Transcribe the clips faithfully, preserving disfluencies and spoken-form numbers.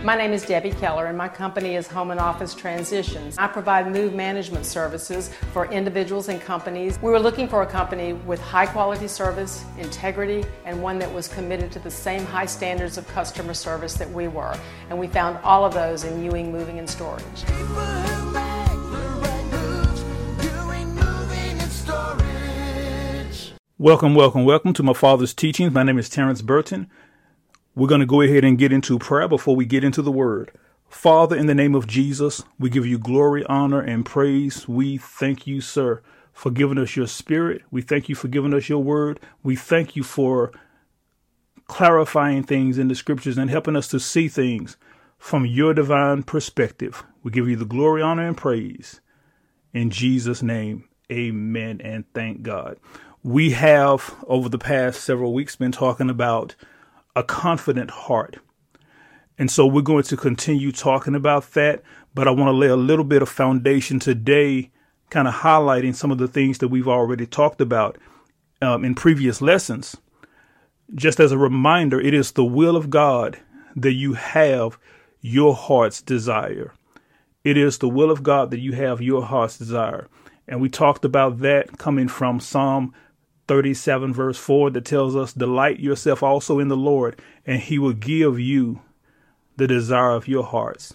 My name is Debbie Keller, and my company is Home and Office Transitions. I provide move management services for individuals and companies. We were looking for a company with high quality service, integrity, and one that was committed to the same high standards of customer service that we were. And we found all of those in Ewing Moving and Storage. Welcome, welcome, welcome to my father's teachings. My name is Terrence Burton. We're going to go ahead and get into prayer before we get into the word. Father, in the name of Jesus, we give you glory, honor, and praise. We thank you, sir, for giving us your spirit. We thank you for giving us your word. We thank you for clarifying things in the scriptures and helping us to see things from your divine perspective. We give you the glory, honor, and praise. In Jesus' name, amen, and thank God. We have, over the past several weeks, been talking about a confident heart. And so we're going to continue talking about that. But I want to lay a little bit of foundation today, kind of highlighting some of the things that we've already talked about um, in previous lessons. Just as a reminder, it is the will of God that you have your heart's desire. It is the will of God that you have your heart's desire. And we talked about that coming from Psalm thirty-seven verse four that tells us, delight yourself also in the Lord, and he will give you the desire of your hearts.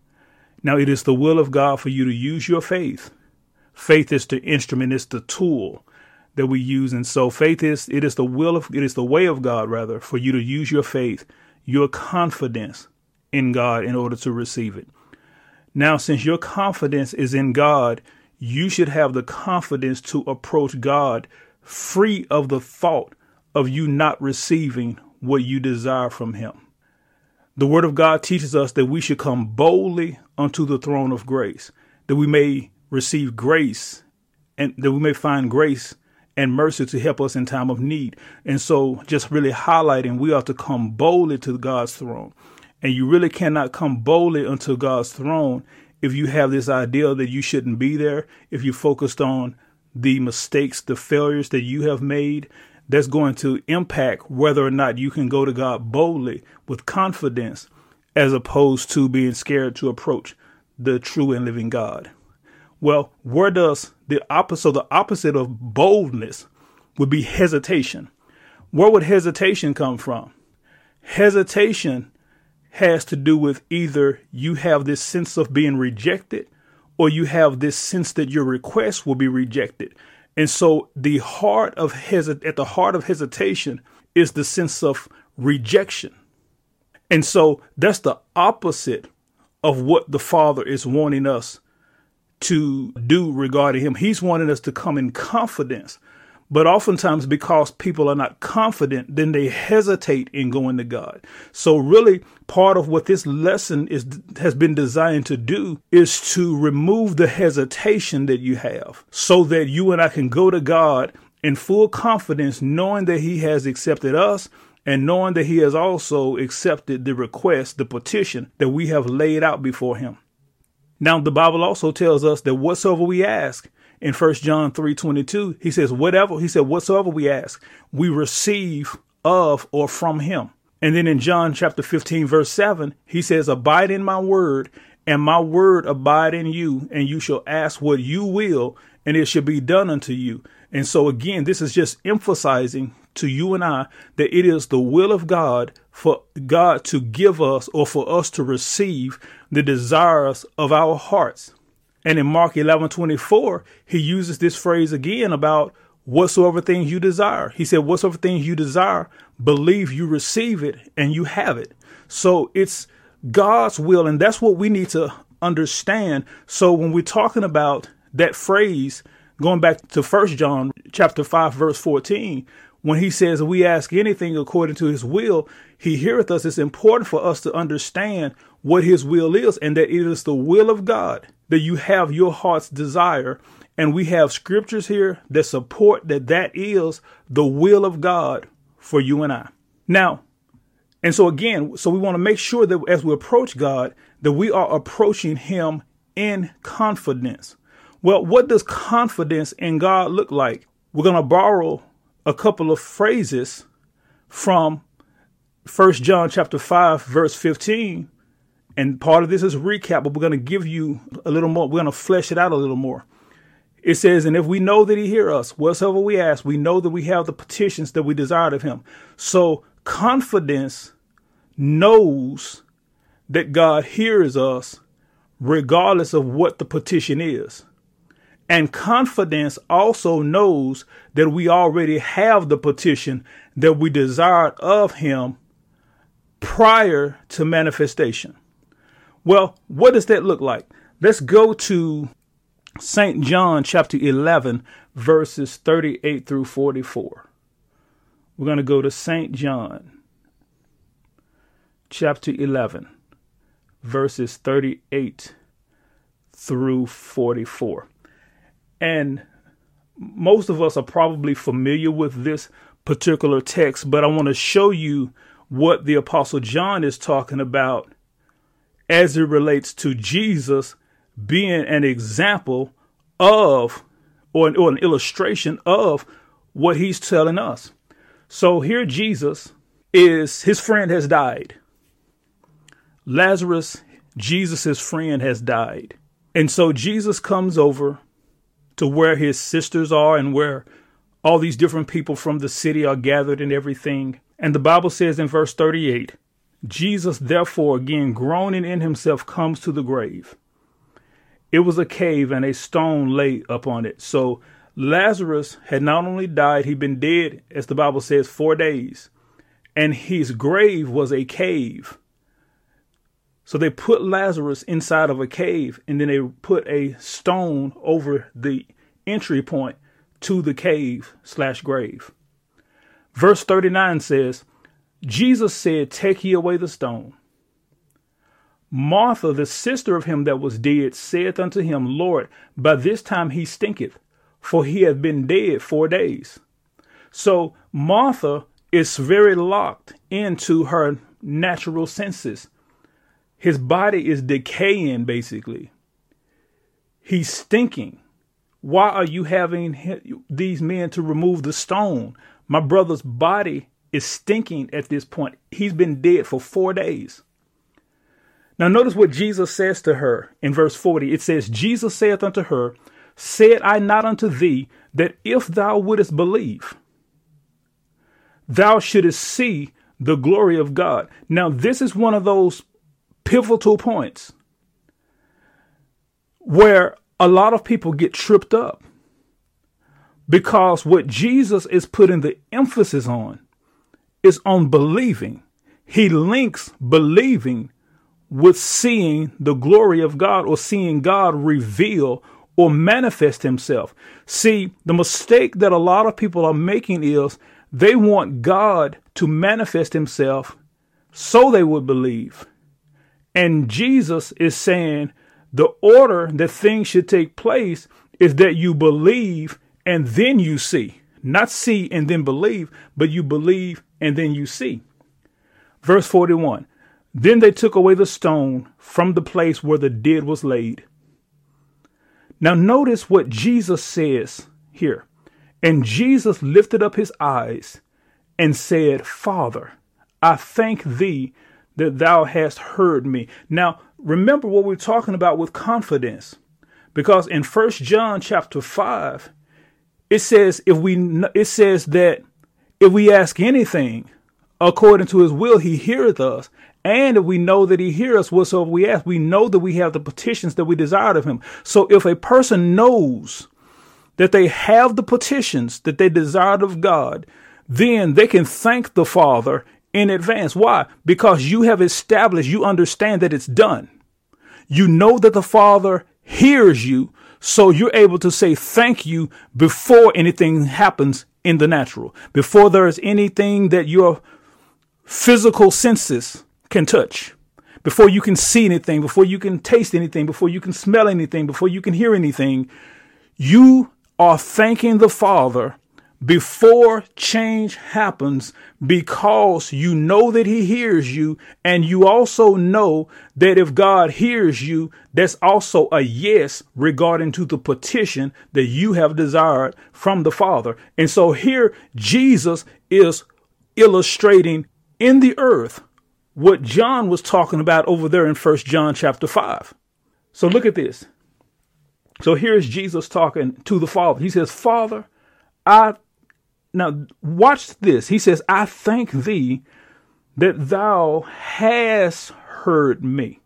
Now, it is the will of God for you to use your faith. Faith is the instrument, it's the tool that we use. And so faith is, it is the will of, it is the way of God, rather, for you to use your faith, your confidence in God in order to receive it. Now, since your confidence is in God, you should have the confidence to approach God free of the thought of you not receiving what you desire from him. The word of God teaches us that we should come boldly unto the throne of grace, that we may receive grace and that we may find grace and mercy to help us in time of need. And so just really highlighting, we ought to come boldly to God's throne. And you really cannot come boldly unto God's throne if you have this idea that you shouldn't be there, if you're focused on the mistakes, the failures that you have made. That's going to impact whether or not you can go to God boldly with confidence, as opposed to being scared to approach the true and living God. Well, where does the opposite, the opposite of boldness would be hesitation. Where would hesitation come from? Hesitation has to do with either you have this sense of being rejected, or you have this sense that your request will be rejected. And so the heart of hesit- at the heart of hesitation is the sense of rejection. And so that's the opposite of what the Father is wanting us to do regarding him. He's wanting us to come in confidence. But oftentimes, because people are not confident, then they hesitate in going to God. So really, part of what this lesson is has been designed to do is to remove the hesitation that you have, so that you and I can go to God in full confidence, knowing that he has accepted us and knowing that he has also accepted the request, the petition that we have laid out before him. Now, the Bible also tells us that whatsoever we ask, in First John three twenty-two, he says, whatever, he said, whatsoever we ask, we receive of or from him. And then in John chapter fifteen, verse seven, he says, abide in my word, and my word abide in you, and you shall ask what you will, and it shall be done unto you. And so again, this is just emphasizing to you and I that it is the will of God for God to give us, or for us to receive, the desires of our hearts. And in Mark eleven twenty-four, he uses this phrase again about whatsoever things you desire. He said, whatsoever things you desire, believe you receive it and you have it. So it's God's will. And that's what we need to understand. So when we're talking about that phrase, going back to First John chapter five, verse fourteen, when he says we ask anything according to his will, he heareth us. It's important for us to understand what his will is, and that it is the will of God that you have your heart's desire. And we have scriptures here that support that that is the will of God for you and I. Now, and so again, so we want to make sure that as we approach God, that we are approaching him in confidence. Well, what does confidence in God look like? We're going to borrow a couple of phrases from First John chapter five, verse fifteen. And part of this is recap, but we're going to give you a little more. We're going to flesh it out a little more. It says, and if we know that he hears us, whatsoever we ask, we know that we have the petitions that we desired of him. So confidence knows that God hears us regardless of what the petition is. And confidence also knows that we already have the petition that we desired of him prior to manifestation. Well, what does that look like? Let's go to Saint John chapter eleven, verses thirty-eight through forty-four. We're going to go to Saint John chapter eleven, verses thirty-eight through forty-four. And most of us are probably familiar with this particular text, but I want to show you what the Apostle John is talking about as it relates to Jesus being an example of, or an, or an illustration of what he's telling us. So here Jesus is, his friend has died. Lazarus, Jesus' friend, has died. And so Jesus comes over to where his sisters are and where all these different people from the city are gathered and everything. And the Bible says in verse thirty-eight, Jesus, therefore, again, groaning in himself, comes to the grave. It was a cave and a stone lay upon it. So Lazarus had not only died, he'd been dead, as the Bible says, four days. And his grave was a cave. So they put Lazarus inside of a cave, and then they put a stone over the entry point to the cave slash grave. Verse thirty-nine says, Jesus said, take ye away the stone. Martha, the sister of him that was dead, saith unto him, Lord, by this time he stinketh, for he hath been dead four days. So Martha is very locked into her natural senses. His body is decaying, basically. He's stinking. Why are you having these men to remove the stone? My brother's body is stinking at this point. He's been dead for four days. Now notice what Jesus says to her in verse forty. It says, Jesus saith unto her, said I not unto thee that if thou wouldest believe, thou shouldest see the glory of God. Now this is one of those pivotal points where a lot of people get tripped up, because what Jesus is putting the emphasis on is on believing. He links believing with seeing the glory of God, or seeing God reveal or manifest himself. See, the mistake that a lot of people are making is they want God to manifest himself so they would believe. And Jesus is saying the order that things should take place is that you believe and then you see. Not see and then believe, but you believe and then you see. Verse forty-one, then they took away the stone from the place where the dead was laid. Now notice what Jesus says here. And Jesus lifted up his eyes and said, Father, I thank thee that thou hast heard me. Now, remember what we're talking about with confidence, because in First John chapter five, it says, if we, it says that if we ask anything according to his will, he heareth us. And if we know that he hears us whatsoever we ask, we know that we have the petitions that we desired of him. So if a person knows that they have the petitions that they desired of God, then they can thank the Father in advance. Why? Because you have established, you understand that it's done. You know that the Father hears you, so you're able to say thank you before anything happens in the natural, before there is anything that your physical senses can touch, before you can see anything, before you can taste anything, before you can smell anything, before you can hear anything. You are thanking the Father before change happens, because you know that he hears you. And you also know that if God hears you, that's also a yes regarding to the petition that you have desired from the Father. And so here Jesus is illustrating in the earth what John was talking about over there in First John chapter five. So look at this. So here's Jesus talking to the Father. He says, Father, I, now watch this. He says, I thank thee that thou hast heard me.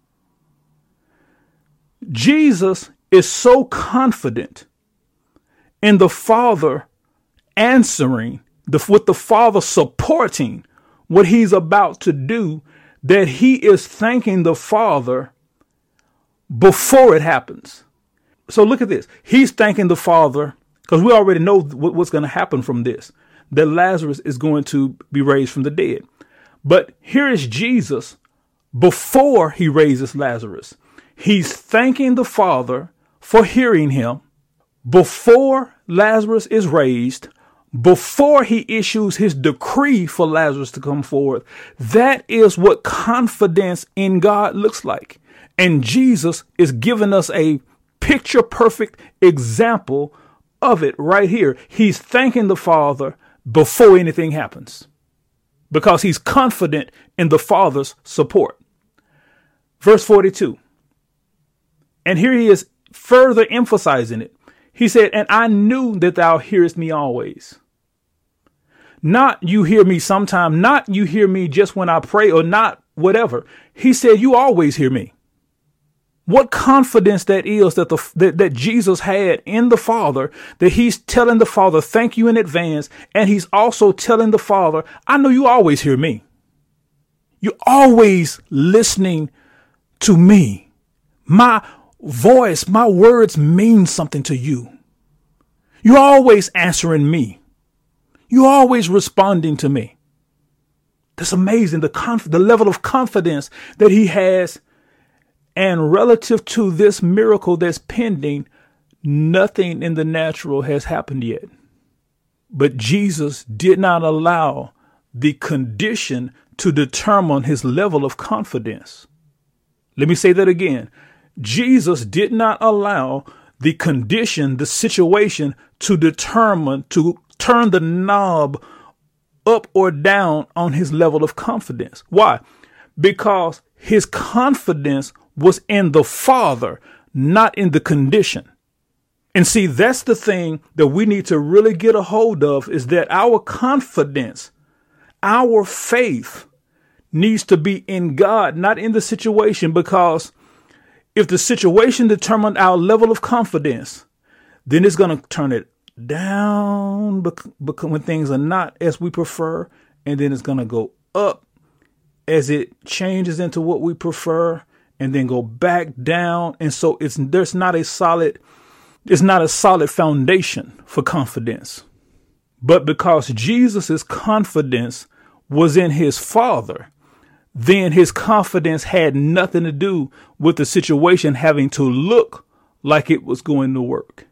Jesus is so confident in the Father answering, the, with the Father supporting what he's about to do, that he is thanking the Father before it happens. So look at this. He's thanking the Father because we already know what, what's going to happen from this, that Lazarus is going to be raised from the dead. But here is Jesus before he raises Lazarus. He's thanking the Father for hearing him before Lazarus is raised, before he issues his decree for Lazarus to come forth. That is what confidence in God looks like. And Jesus is giving us a picture perfect example of it right here. He's thanking the Father before anything happens because he's confident in the Father's support. Verse forty-two. And here he is further emphasizing it. He said, and I knew that thou hearest me always. Not you hear me sometime, not you hear me just when I pray or not whatever. He said, you always hear me. What confidence that is that the that, that Jesus had in the Father, that he's telling the Father, thank you in advance. And he's also telling the Father, I know you always hear me. You're always listening to me. My voice, my words mean something to you. You're always answering me. You're always responding to me. That's amazing. The conf- the level of confidence that he has. And relative to this miracle that's pending, nothing in the natural has happened yet. But Jesus did not allow the condition to determine his level of confidence. Let me say that again. Jesus did not allow the condition, the situation to determine, to turn the knob up or down on his level of confidence. Why? Because his confidence was in the Father, not in the condition. And see, that's the thing that we need to really get a hold of, is that our confidence, our faith needs to be in God, not in the situation, because if the situation determined our level of confidence, then it's going to turn it down because when things are not as we prefer, and then it's going to go up as it changes into what we prefer, and then go back down. And so it's there's not a solid, it's not a solid foundation for confidence. But because Jesus's confidence was in his Father, then his confidence had nothing to do with the situation having to look like it was going to work.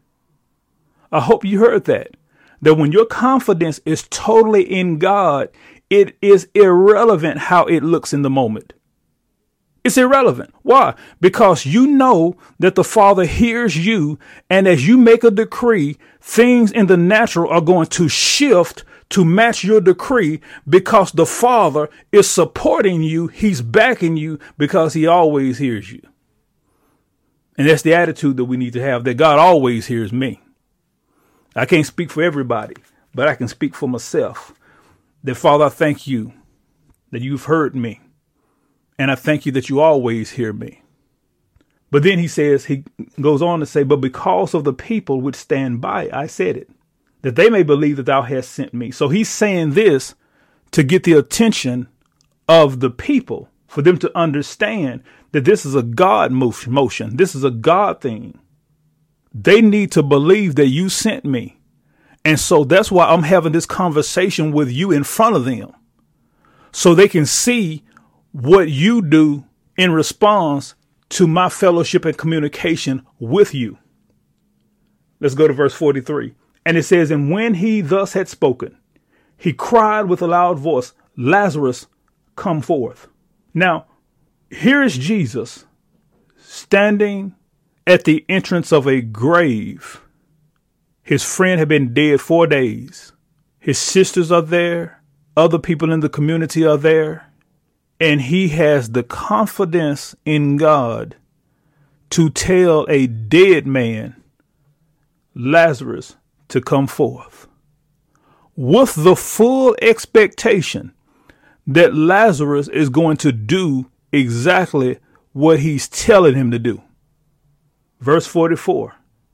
I hope you heard that, that when your confidence is totally in God, it is irrelevant how it looks in the moment. It's irrelevant. Why? Because you know that the Father hears you. And as you make a decree, things in the natural are going to shift to match your decree because the Father is supporting you. He's backing you because he always hears you. And that's the attitude that we need to have, that God always hears me. I can't speak for everybody, but I can speak for myself. That, Father, I thank you that you've heard me. And I thank you that you always hear me. But then he says, he goes on to say, but because of the people which stand by, I said it, that they may believe that thou hast sent me. So he's saying this to get the attention of the people, for them to understand that this is a God motion. This is a God thing. They need to believe that you sent me. And so that's why I'm having this conversation with you in front of them, so they can see what you do in response to my fellowship and communication with you. Let's go to verse forty-three. And it says, and when he thus had spoken, he cried with a loud voice, Lazarus, come forth. Now, here is Jesus standing at the entrance of a grave. His friend had been dead four days. His sisters are there. Other people in the community are there. And he has the confidence in God to tell a dead man, Lazarus, to come forth, with the full expectation that Lazarus is going to do exactly what he's telling him to do. Verse forty-four,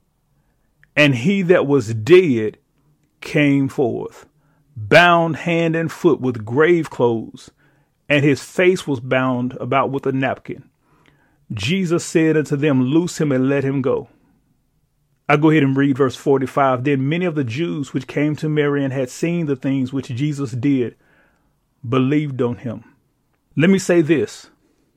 and he that was dead came forth, bound hand and foot with grave clothes, and his face was bound about with a napkin. Jesus said unto them, loose him and let him go. I go ahead and read verse forty-five. Then many of the Jews which came to Mary and had seen the things which Jesus did believed on him. Let me say this.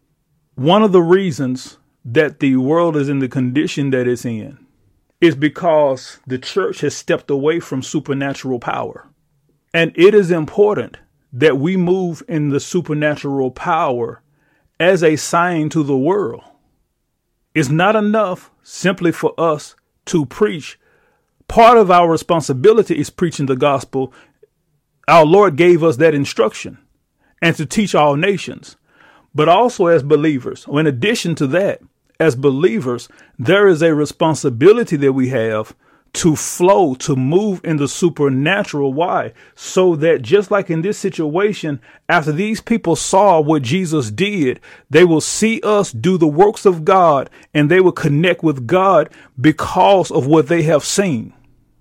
One of the reasons that the world is in the condition that it's in is because the church has stepped away from supernatural power. And it is important that we move in the supernatural power as a sign to the world. It's not enough simply for us to preach. Part of our responsibility is preaching the gospel. Our Lord gave us that instruction, and to teach all nations. But also as believers, or in addition to that, as believers, there is a responsibility that we have to flow, to move in the supernatural. Why? So that just like in this situation, after these people saw what Jesus did, they will see us do the works of God, and they will connect with God because of what they have seen.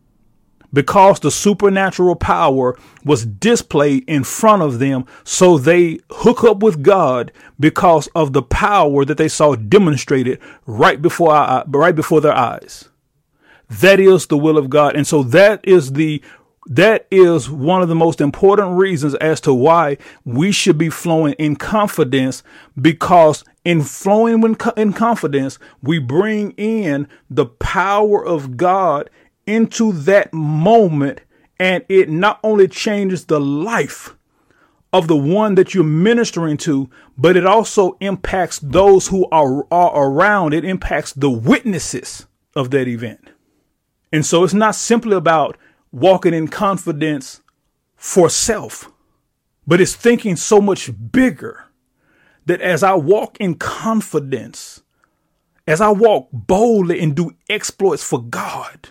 Because the supernatural power was displayed in front of them, so they hook up with God because of the power that they saw demonstrated right before our, right before their eyes. That is the will of God. And so that is the that is one of the most important reasons as to why we should be flowing in confidence, because in flowing in confidence, we bring in the power of God into that moment, and it not only changes the life of the one that you're ministering to, but it also impacts those who are, are around. It impacts the witnesses of that event. And so it's not simply about walking in confidence for self, but it's thinking so much bigger that as I walk in confidence, as I walk boldly and do exploits for God,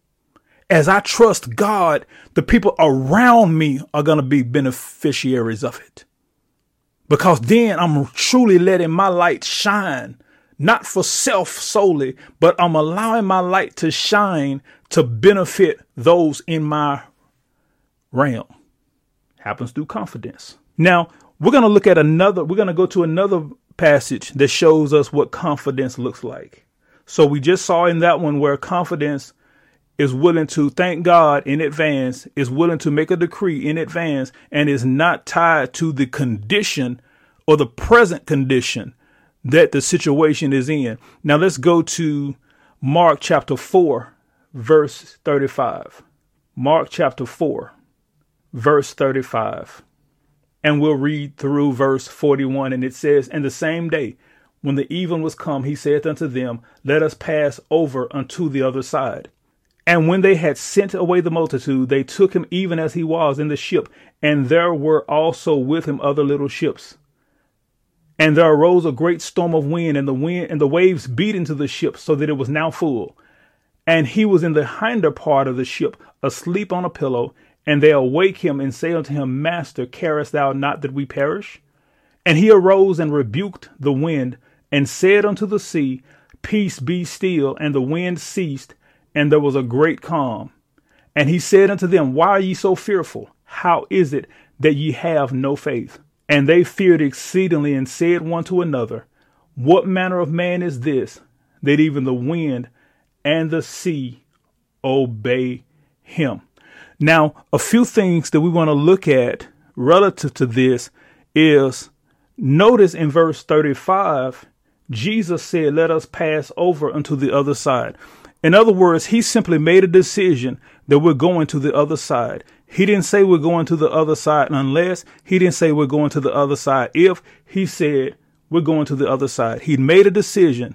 as I trust God, the people around me are going to be beneficiaries of it. Because then I'm truly letting my light shine, not for self solely, but I'm allowing my light to shine to benefit those in my realm. Happens through confidence. Now, we're going to look at another, we're going to go to another passage that shows us what confidence looks like. So we just saw in that one where confidence is willing to thank God in advance, is willing to make a decree in advance, and is not tied to the condition or the present condition that the situation is in. Now let's go to Mark chapter four, verse thirty-five. Mark chapter four, verse thirty-five. And we'll read through verse forty-one. And it says, and the same day when the even was come, he saith unto them, let us pass over unto the other side. And when they had sent away the multitude, they took him even as he was in the ship. And there were also with him other little ships. And there arose a great storm of wind, and the wind and the waves beat into the ship, so that it was now full. And he was in the hinder part of the ship, asleep on a pillow. And they awake him and say unto him, Master, carest thou not that we perish? And he arose and rebuked the wind, and said unto the sea, Peace, be still. And the wind ceased, and there was a great calm. And he said unto them, Why are ye so fearful? How is it that ye have no faith? And they feared exceedingly, and said one to another, What manner of man is this, that even the wind and the sea obey him? Now, a few things that we want to look at relative to this is, notice in verse thirty-five, Jesus said, let us pass over unto the other side. In other words, he simply made a decision that we're going to the other side. He didn't say we're going to the other side unless, he didn't say we're going to the other side if, he said we're going to the other side. He made a decision.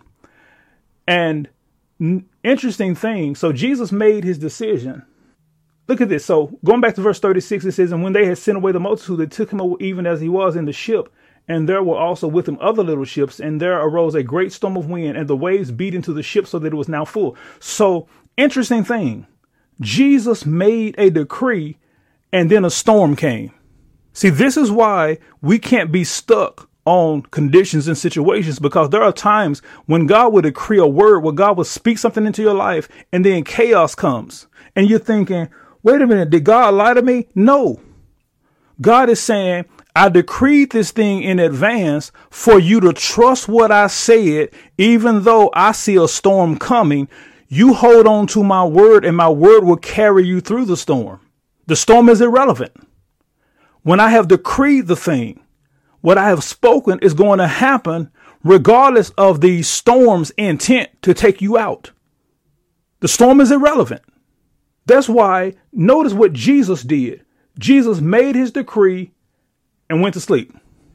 And n- interesting thing, so Jesus made his decision. Look at this. So going back to verse thirty-six, it says, and when they had sent away the multitude, they took him even as he was in the ship, and there were also with him other little ships, and there arose a great storm of wind, and the waves beat into the ship so that it was now full. So, interesting thing, Jesus made a decree, and then a storm came. See, this is why we can't be stuck on conditions and situations, because there are times when God would decree a word, where God would speak something into your life, and then chaos comes, and you're thinking, wait a minute, did God lie to me? No. God is saying, I decreed this thing in advance for you to trust what I said, even though I see a storm coming. You hold on to my word, and my word will carry you through the storm. The storm is irrelevant. When I have decreed the thing, what I have spoken is going to happen regardless of the storm's intent to take you out. The storm is irrelevant. That's why, notice what Jesus did. Jesus made his decree and went to sleep.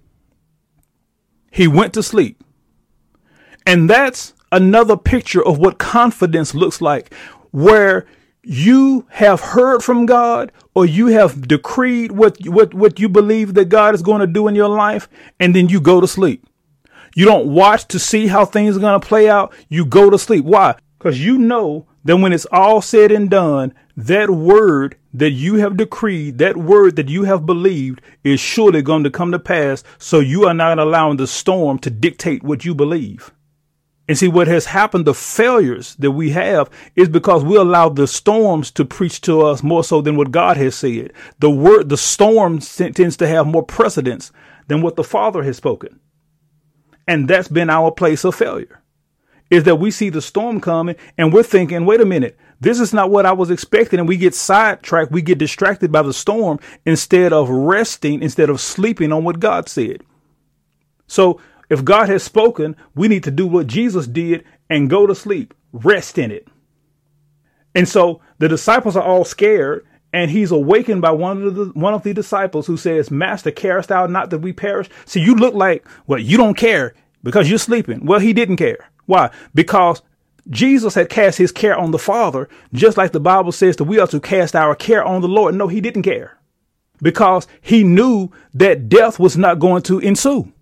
He went to sleep. And that's another picture of what confidence looks like, where you have heard from God, or you have decreed what, what, what you believe that God is going to do in your life, and then you go to sleep. You don't watch to see how things are going to play out. You go to sleep. Why? Because you know that when it's all said and done, that word that you have decreed, that word that you have believed, is surely going to come to pass. So you are not allowing the storm to dictate what you believe. And see, what has happened, the failures that we have, is because we allow the storms to preach to us more so than what God has said. The word, the storm tends to have more precedence than what the Father has spoken. And that's been our place of failure, is that we see the storm coming and we're thinking, wait a minute, this is not what I was expecting. And we get sidetracked. We get distracted by the storm instead of resting, instead of sleeping on what God said. So if God has spoken, we need to do what Jesus did and go to sleep, rest in it. And so the disciples are all scared, and he's awakened by one of the one of the disciples who says, Master, carest thou not that we perish? See, you look like, well, you don't care because you're sleeping. Well, he didn't care. Why? Because Jesus had cast his care on the Father, just like the Bible says that we are to cast our care on the Lord. No, he didn't care, because he knew that death was not going to ensue.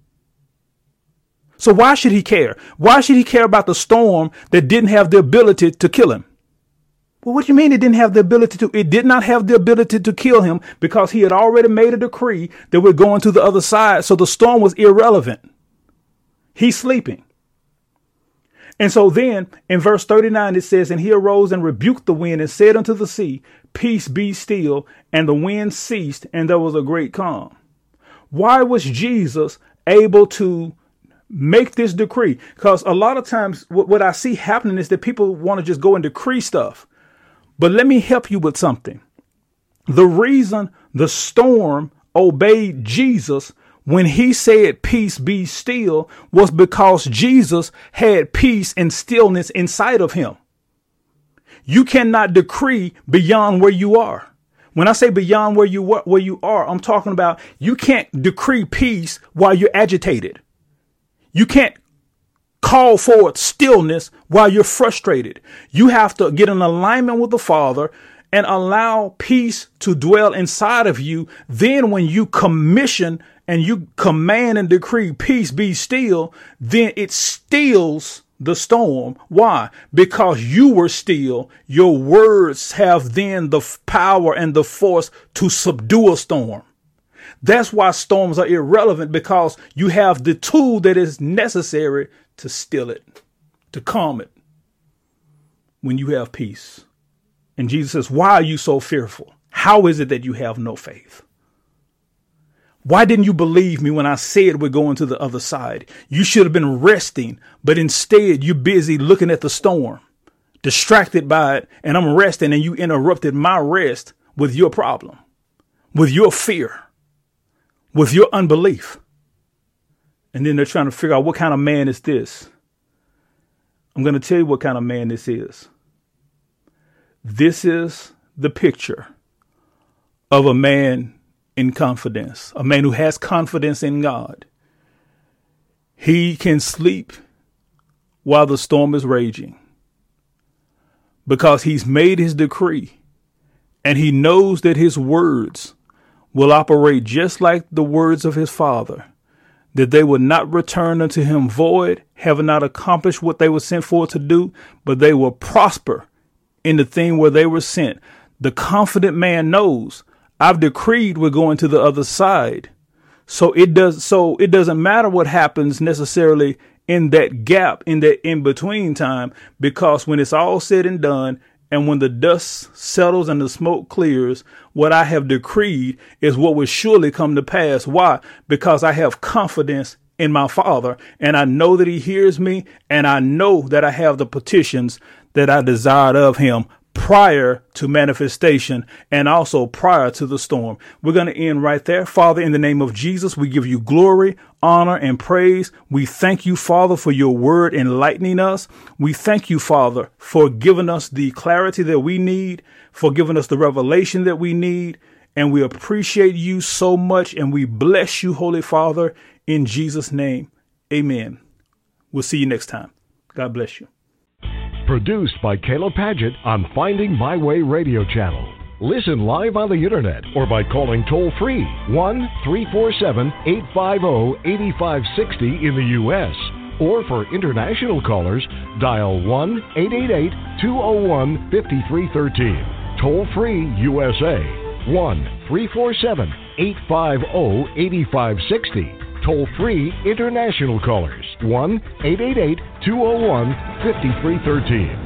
So why should he care? Why should he care about the storm that didn't have the ability to kill him? Well, what do you mean it didn't have the ability to? It did not have the ability to kill him because he had already made a decree that we're going to the other side. So the storm was irrelevant. He's sleeping. And so then in verse thirty-nine, it says, and he arose and rebuked the wind and said unto the sea, Peace, be still. And the wind ceased, and there was a great calm. Why was Jesus able to make this decree? Because a lot of times what, what I see happening is that people want to just go and decree stuff. But let me help you with something. The reason the storm obeyed Jesus when he said, peace, be still, was because Jesus had peace and stillness inside of him. You cannot decree beyond where you are. When I say beyond where you where you are, I'm talking about you can't decree peace while you're agitated. You can't call forth stillness while you're frustrated. You have to get in alignment with the Father and allow peace to dwell inside of you. Then when you commission and you command and decree peace, be still, then it stills the storm. Why? Because you were still. Your words have then the power and the force to subdue a storm. That's why storms are irrelevant, because you have the tool that is necessary to still it, to calm it when you have peace. And Jesus says, why are you so fearful? How is it that you have no faith? Why didn't you believe me when I said we're going to the other side? You should have been resting, but instead you're busy looking at the storm, distracted by it, and I'm resting, and you interrupted my rest with your problem, with your fear, with your unbelief. And then they're trying to figure out, what kind of man is this? I'm going to tell you what kind of man this is. This is the picture of a man in confidence, a man who has confidence in God. He can sleep while the storm is raging because he's made his decree, and he knows that his words will operate just like the words of his Father, that they would not return unto him void, having not accomplished what they were sent for to do, but they will prosper in the thing where they were sent. The confident man knows, I've decreed we're going to the other side. So it does. So it doesn't matter what happens necessarily in that gap, in that in between time, because when it's all said and done, and when the dust settles and the smoke clears, what I have decreed is what will surely come to pass. Why? Because I have confidence in my Father, and I know that he hears me, and I know that I have the petitions that I desired of him prior to manifestation and also prior to the storm. We're going to end right there. Father, in the name of Jesus, we give you glory, honor, and praise. We thank you, Father, for your word enlightening us. We thank you, Father, for giving us the clarity that we need, for giving us the revelation that we need. And we appreciate you so much, and we bless you, Holy Father, in Jesus' name. Amen. We'll see you next time. God bless you. Produced by Caleb Paget on Finding My Way Radio Channel. Listen live on the internet or by calling toll-free one three four seven, eight five zero, eight five six zero in the U S Or for international callers, dial one eight eight eight, two zero one, five three one three. Toll-free U S A, one three four seven, eight five zero, eight five six zero. Toll-free international callers, one eight eight eight, two zero one, five three one three.